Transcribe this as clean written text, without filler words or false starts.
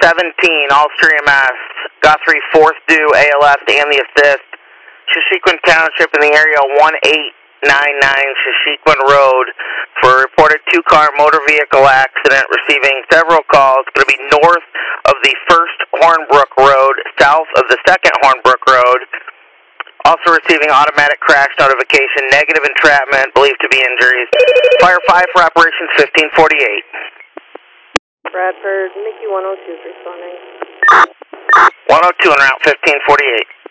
17, all stream mass, Guthrie, 4th due, ALF, and the assist. Shashequin Township in the area 1899 Shashequin Road for a reported two-car motor vehicle accident, receiving several calls. Going to be north of the 1st Hornbrook Road, south of the 2nd Hornbrook Road. Also receiving automatic crash notification, negative entrapment, believed to be injuries. Fire 5 for operations 1548. Bradford, Mickey 102 is responding. 102 en route 1548.